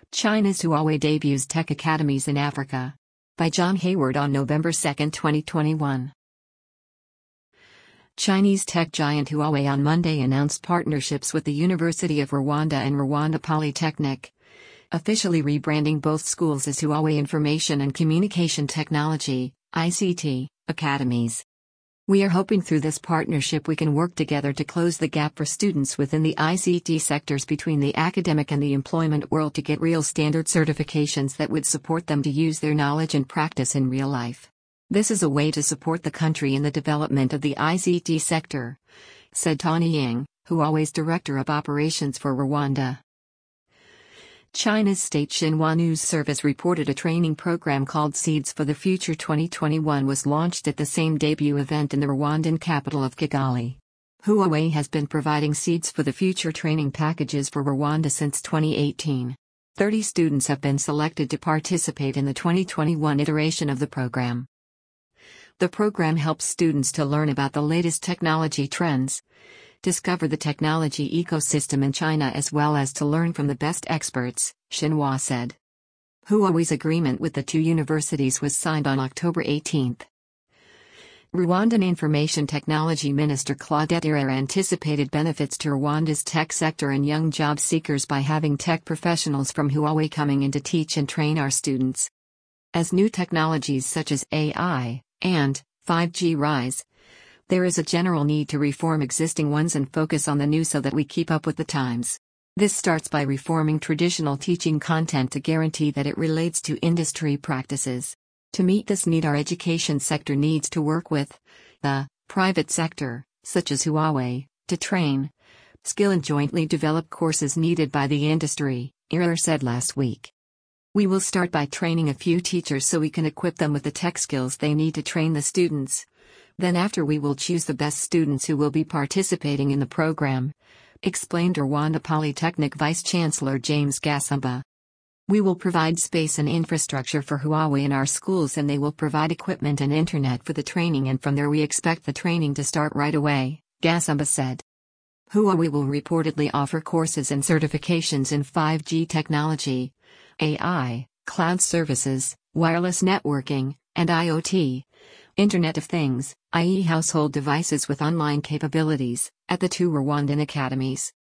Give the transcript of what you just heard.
China's Huawei debuts tech academies in Africa. By John Hayward on November 2, 2021. Chinese tech giant Huawei on Monday announced partnerships with the University of Rwanda and Rwanda Polytechnic, officially rebranding both schools as Huawei Information and Communication Technology (ICT) academies. We are hoping through this partnership we can work together to close the gap for students within the ICT sectors between the academic and the employment world to get real standard certifications that would support them to use their knowledge and practice in real life. This is a way to support the country in the development of the ICT sector, said Tony Yang, Huawei's Director of Operations for Rwanda. China's state Xinhua News Service reported a training program called Seeds for the Future 2021 was launched at the same debut event in the Rwandan capital of Kigali. Huawei has been providing Seeds for the Future training packages for Rwanda since 2018. 30 students have been selected to participate in the 2021 iteration of the program. The program helps students to learn about the latest technology trends, discover the technology ecosystem in China as well as to learn from the best experts, Xinhua said. Huawei's agreement with the two universities was signed on October 18. Rwandan Information Technology Minister Claudette Irere anticipated benefits to Rwanda's tech sector and young job seekers by having tech professionals from Huawei coming in to teach and train our students. As new technologies such as AI and 5G rise, there is a general need to reform existing ones and focus on the new so that we keep up with the times. This starts by reforming traditional teaching content to guarantee that it relates to industry practices. To meet this need, our education sector needs to work with the private sector, such as Huawei, to train, skill and jointly develop courses needed by the industry, Irere said last week. We will start by training a few teachers so we can equip them with the tech skills they need to train the students. Then after we will choose the best students who will be participating in the program, explained Rwanda Polytechnic Vice-Chancellor James Gasumba. We will provide space and infrastructure for Huawei in our schools and they will provide equipment and internet for the training, and from there we expect the training to start right away, Gasumba said. Huawei will reportedly offer courses and certifications in 5G technology, AI, cloud services, wireless networking, and IoT. Internet of Things, i.e. household devices with online capabilities, at the two Rwandan academies.